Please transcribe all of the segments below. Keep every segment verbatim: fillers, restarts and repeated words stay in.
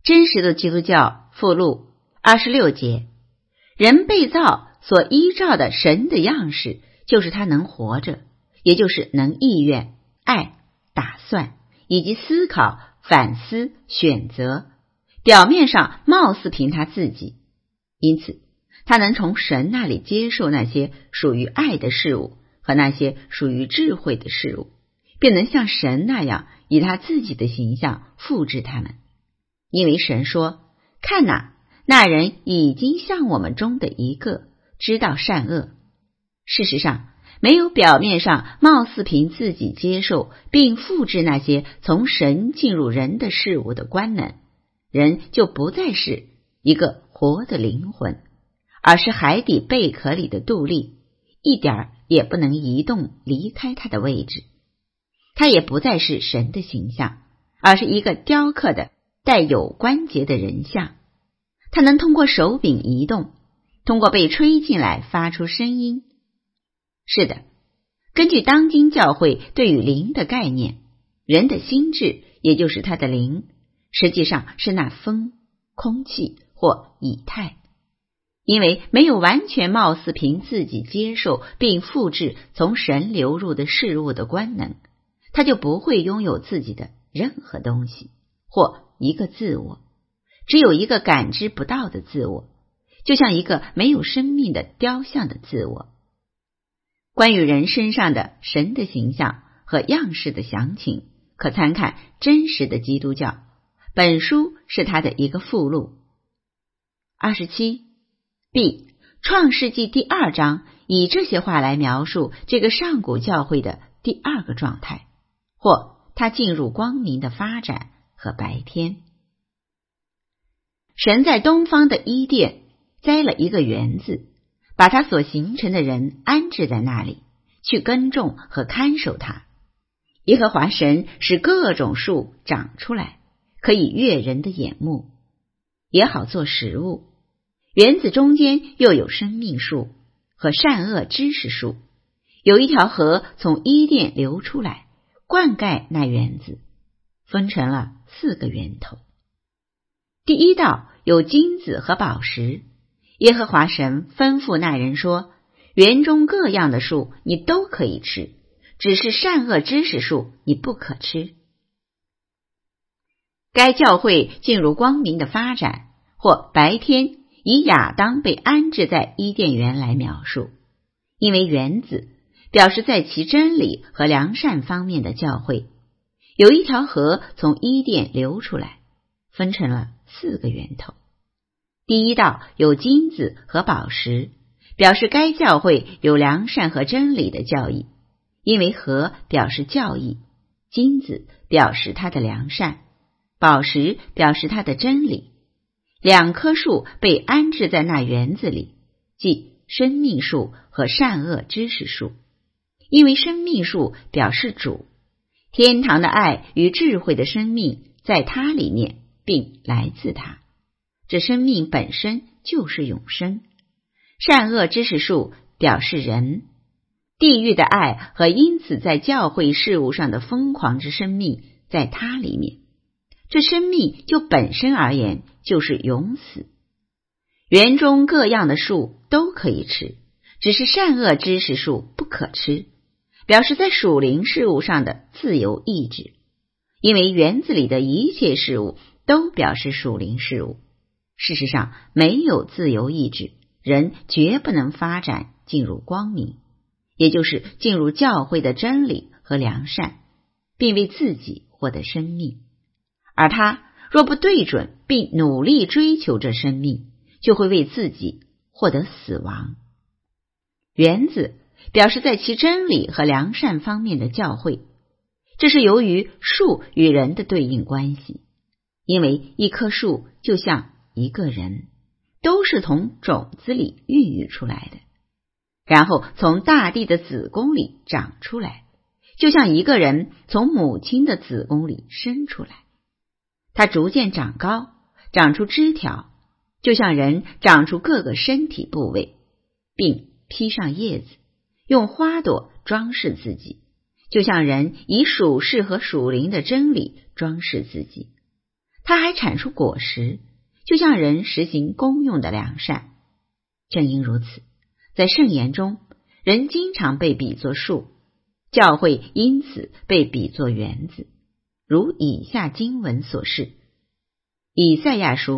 真实的基督教附录二十六节，人被造所依照的神的样式，就是他能活着，也就是能意愿、爱、打算以及思考、反思、选择，表面上貌似凭他自己，因此他能从神那里接受那些属于爱的事物和那些属于智慧的事物，便能像神那样以他自己的形象复制他们。因为神说，看哪，那人已经像我们中的一个，知道善恶。事实上，没有表面上貌似凭自己接受并复制那些从神进入人的事物的官能，人就不再是一个活的灵魂，而是海底贝壳里的杜立，一点儿也不能移动离开它的位置。它也不再是神的形象，而是一个雕刻的带有关节的人像。它能通过手柄移动，通过被吹进来发出声音。是的，根据当今教会对于灵的概念，人的心智，也就是他的灵，实际上是那风、空气或以太。因为没有完全貌似凭自己接受并复制从神流入的事物的官能，他就不会拥有自己的任何东西或一个自我，只有一个感知不到的自我，就像一个没有生命的雕像的自我。关于人身上的神的形象和样式的详情，可参看《真实的基督教》，本书是它的一个附录。二十七 B 创世纪第二章以这些话来描述这个上古教会的第二个状态，或它进入光明的发展和白天。神在东方的伊甸栽了一个园子，把他所形成的人安置在那里，去耕种和看守它。耶和华神使各种树长出来，可以悦人的眼目，也好做食物。园子中间又有生命树和善恶知识树，有一条河从伊甸流出来，灌溉那园子，分成了四个源头。第一道有金子和宝石，耶和华神吩咐那人说，园中各样的树你都可以吃，只是善恶知识树你不可吃。该教会进入光明的发展或白天，以亚当被安置在伊甸园来描述，因为园子表示在其真理和良善方面的教会。有一条河从伊甸流出来，分成了四个源头。第一道有金子和宝石，表示该教会有良善和真理的教义，因为河表示教义，金子表示它的良善，宝石表示它的真理。两棵树被安置在那园子里，即生命树和善恶知识树，因为生命树表示主，天堂的爱与智慧的生命在它里面，并来自它，这生命本身就是永生。善恶知识树表示人，地狱的爱和因此在教会事务上的疯狂之生命在它里面，这生命就本身而言就是永死。园中各样的树都可以吃，只是善恶知识树不可吃，表示在属灵事物上的自由意志，因为园子里的一切事物都表示属灵事物。事实上，没有自由意志，人绝不能发展进入光明，也就是进入教会的真理和良善，并为自己获得生命。而他若不对准并努力追求这生命，就会为自己获得死亡。园子表示在其真理和良善方面的教会，这是由于树与人的对应关系，因为一棵树就像一个人，都是从种子里孕育出来的，然后从大地的子宫里长出来，就像一个人从母亲的子宫里生出来。它逐渐长高，长出枝条，就像人长出各个身体部位，并披上叶子，用花朵装饰自己，就像人以属世和属灵的真理装饰自己。 它还阐述果实，就像人实行公用的良善。正因如此，在圣言中，人经常被比作树，教会因此被比作园子，如以下经文所示。以赛亚书：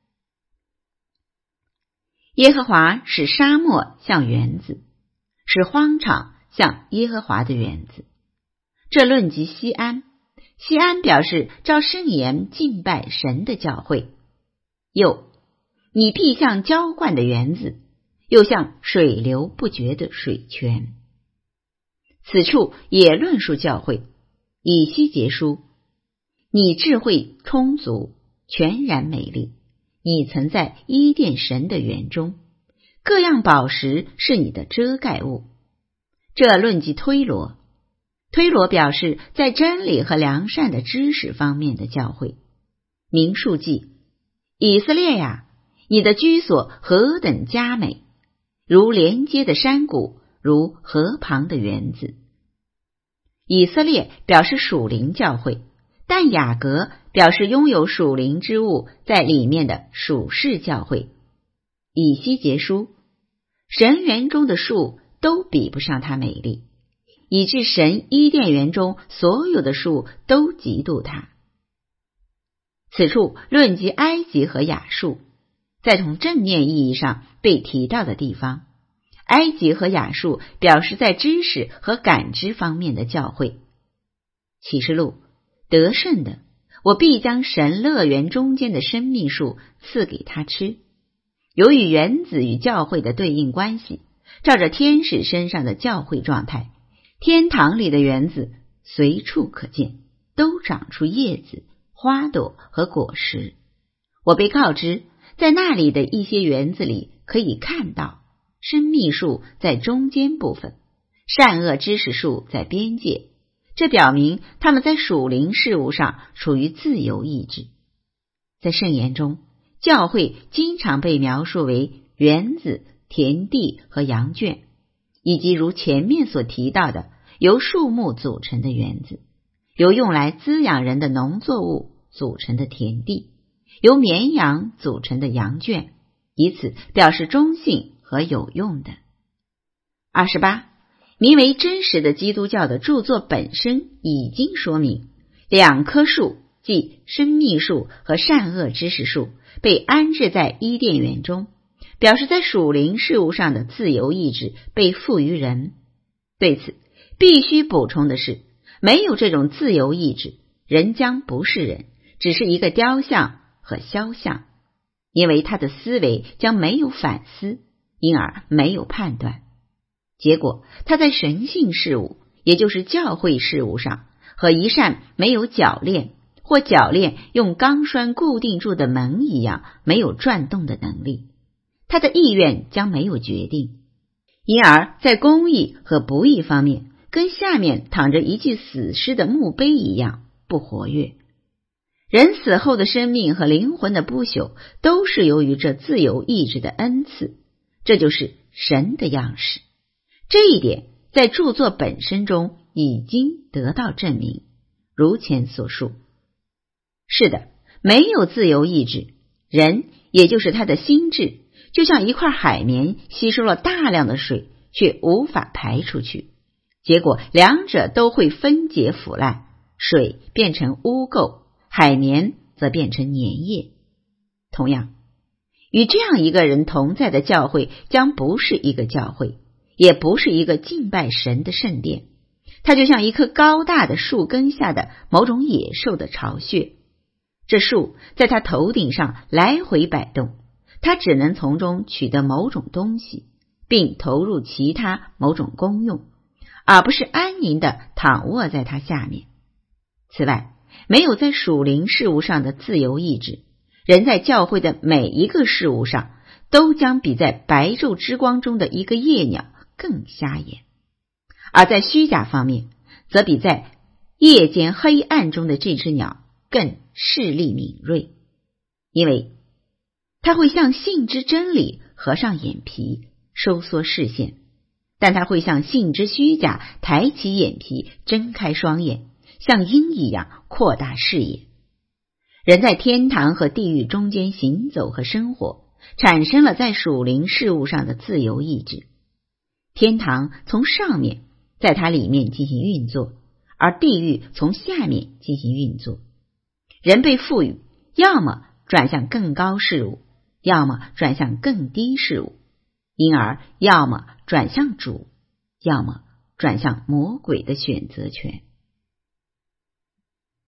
耶和华使沙漠像园子，使荒场像耶和华的园子。这论及西安，西安表示照圣言敬拜神的教会。又，你必像浇灌的园子，又像水流不绝的水泉。此处也论述教会。以西结书：你智慧充足，全然美丽，你曾在伊甸神的园中，各样宝石是你的遮盖物。这论及推罗，推罗表示在真理和良善的知识方面的教会。民数记：以色列呀，你的居所何等佳美，如连接的山谷，如河旁的园子。以色列表示属灵教会，但雅各表示拥有属灵之物在里面的属世教会。以西结书：神园中的树都比不上它美丽，以致神伊甸园中所有的树都嫉妒它。此处论及埃及和亚述，在从正面意义上被提到的地方，埃及和亚述表示在知识和感知方面的教会。启示录：得胜的，我必将神乐园中间的生命树赐给他吃。由于园子与教会的对应关系，照着天使身上的教会状态，天堂里的园子随处可见，都长出叶子、花朵和果实。我被告知，在那里的一些园子里可以看到生命树在中间部分，善恶知识树在边界，这表明他们在属灵事物上处于自由意志。在圣言中，教会经常被描述为园子、田地和羊圈，以及如前面所提到的由树木组成的园子，由用来滋养人的农作物组成的田地，由绵羊组成的羊圈，以此表示中性和有用的。二十八，名为真实的基督教的著作本身已经说明，两棵树，即生命树和善恶知识树，被安置在伊甸园中，表示在属灵事物上的自由意志被赋予人。对此必须补充的是，没有这种自由意志，人将不是人，只是一个雕像和肖像，因为他的思维将没有反思，因而没有判断。结果他在神性事物，也就是教会事物上，和一扇没有铰链或铰链用钢栓固定住的门一样，没有转动的能力，他的意愿将没有决定，因而在公义和不义方面，跟下面躺着一具死尸的墓碑一样不活跃。人死后的生命和灵魂的不朽，都是由于这自由意志的恩赐，这就是神的样式。这一点在著作本身中已经得到证明，如前所述。是的，没有自由意志，人也就是他的心智，就像一块海绵吸收了大量的水，却无法排出去，结果两者都会分解腐烂，水变成污垢，海绵则变成粘液。同样，与这样一个人同在的教会将不是一个教会，也不是一个敬拜神的圣殿，它就像一棵高大的树根下的某种野兽的巢穴。这树在它头顶上来回摆动，它只能从中取得某种东西，并投入其他某种功用，而不是安宁地躺卧在它下面。此外，没有在属灵事物上的自由意志，人在教会的每一个事物上都将比在白昼之光中的一个夜鸟更瞎眼，而在虚假方面，则比在夜间黑暗中的这只鸟更视力敏锐，因为它会向信之真理合上眼皮，收缩视线，但它会向信之虚假抬起眼皮，睁开双眼，像鹰一样扩大视野。 人在天堂和地狱中间行走和生活，产生了在属灵事物上的自由意志。天堂从上面在它里面进行运作，而地狱从下面进行运作。人被赋予要么转向更高事物，要么转向更低事物，因而要么转向主，要么转向魔鬼的选择权。